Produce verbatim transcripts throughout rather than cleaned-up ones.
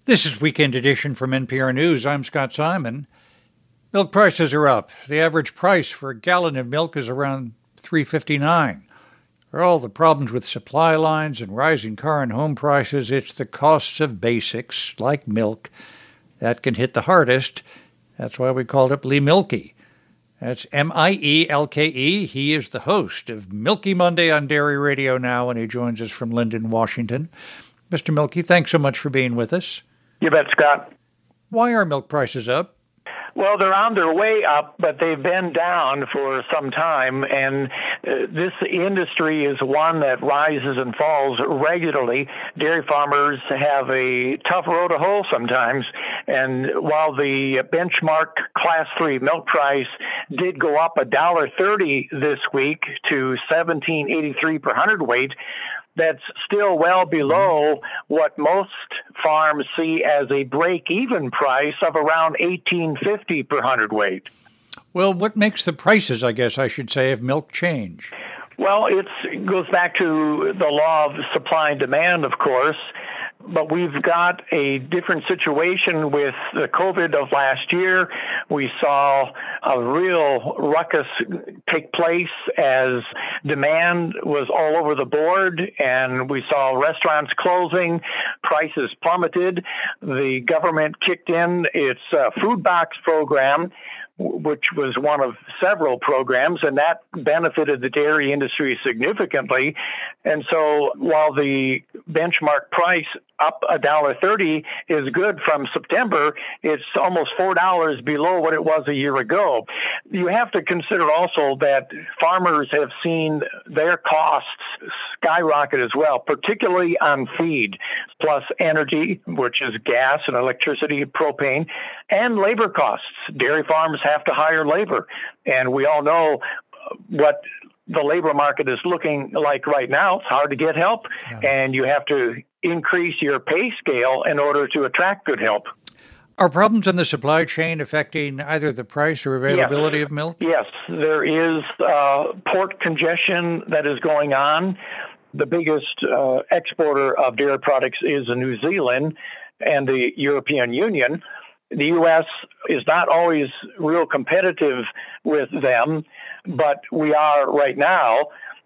This is Weekend Edition from N P R News. I'm Scott Simon. Milk prices are up. The average price for a gallon of milk is around three dollars and fifty-nine cents. For all the problems with supply lines and rising car and home prices, it's the costs of basics, like milk, that can hit the hardest. That's why we called up Lee Mielke. That's M I E L K E. He is the host of Milky Monday on Dairy Radio Now, and he joins us from Linden, Washington. Mister Mielke, thanks so much for being with us. You bet, Scott. Why are milk prices up? Well, they're on their way up, but they've been down for some time, and uh, this industry is one that rises and falls regularly. Dairy farmers have a tough road to hoe sometimes, and while the benchmark Class three milk price did go up one dollar thirty this week to seventeen eighty-three per hundredweight, that's still well below what most farms see as a break-even price of around eighteen fifty per hundredweight. Well, what makes the prices, I guess I should say, of milk change? Well, it's, it goes back to the law of supply and demand, of course. But we've got a different situation with the COVID of last year. We saw a real ruckus take place as demand was all over the board, and we saw restaurants closing, prices plummeted. The government kicked in its uh, food box program, which was one of several programs, and that benefited the dairy industry significantly. And so while the benchmark price up one dollar thirty is good from September, it's almost four dollars below what it was a year ago. You have to consider also that farmers have seen their costs skyrocket as well, particularly on feed, plus energy, which is gas and electricity, propane, and labor costs. Dairy farms have to hire labor, and we all know what the labor market is looking like right now. It's hard to get help, yeah. and you have to increase your pay scale in order to attract good help. Are problems in the supply chain affecting either the price or availability yes. of milk? Yes, there is uh, port congestion that is going on. The biggest uh, exporter of dairy products is New Zealand and the European Union. The U S is not always real competitive with them, but we are right now.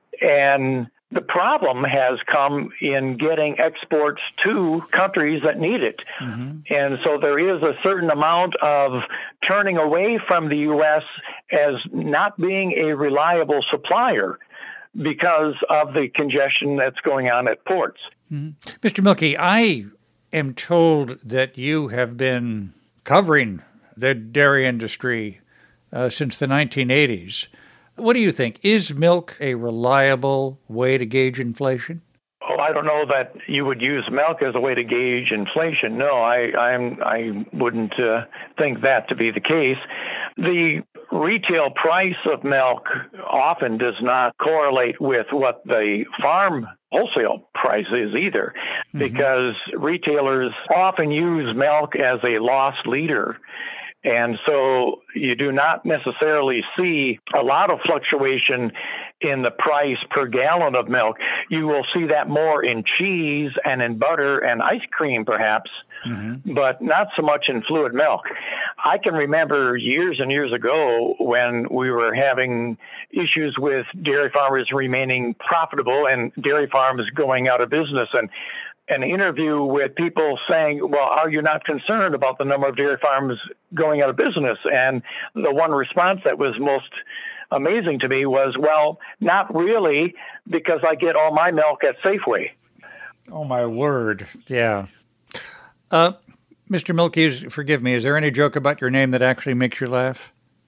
And the problem has come in getting exports to countries that need it. Mm-hmm. And so there is a certain amount of turning away from the U S as not being a reliable supplier because of the congestion that's going on at ports. Mm-hmm. Mister Mielke, I am told that you have been covering the dairy industry uh, since the nineteen eighties. What do you think? Is milk a reliable way to gauge inflation? Oh, I don't know that you would use milk as a way to gauge inflation. No, I I'm, I wouldn't uh, think that to be the case. The retail price of milk often does not correlate with what the farm wholesale price is either, mm-hmm. because retailers often use milk as a loss leader. And so you do not necessarily see a lot of fluctuation in the price per gallon of milk. You will see that more in cheese and in butter and ice cream, perhaps, mm-hmm. but not so much in fluid milk. I can remember years and years ago when we were having issues with dairy farmers remaining profitable and dairy farms going out of business, and an interview with people saying, well, are you not concerned about the number of dairy farms going out of business? And the one response that was most amazing to me was, well, not really, because I get all my milk at Safeway. Oh, my word. Yeah. Uh, Mister Mielke, forgive me, is there any joke about your name that actually makes you laugh?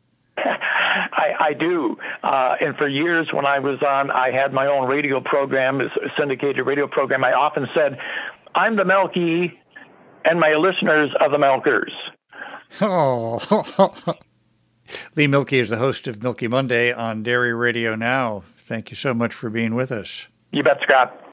I, I do. Uh, and for years when I was on, I had my own radio program, a syndicated radio program. I often said, I'm the Mielke, and my listeners are the Milkers. Oh. Lee Mielke is the host of Milky Monday on Dairy Radio Now. Thank you so much for being with us. You bet, Scott.